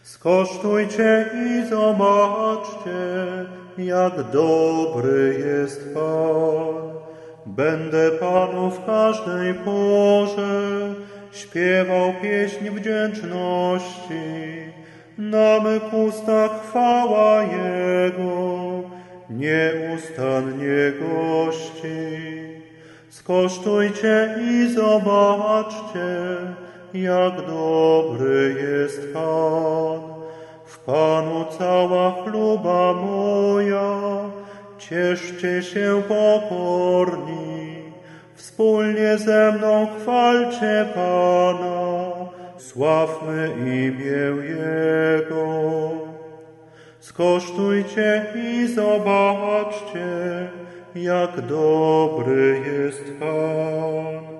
Skosztujcie i zobaczcie, jak dobry jest Pan. Będę Panu w każdej porze śpiewał pieśń wdzięczności. Na mych ustach chwała Jego, nieustannie gości. Skosztujcie i zobaczcie, jak dobry jest Pan. W Panu cała chluba moja, cieszcie się pokorni. Wspólnie ze mną chwalcie Pana, sławmy imię Jego. Skosztujcie i zobaczcie, jak dobry jest Pan.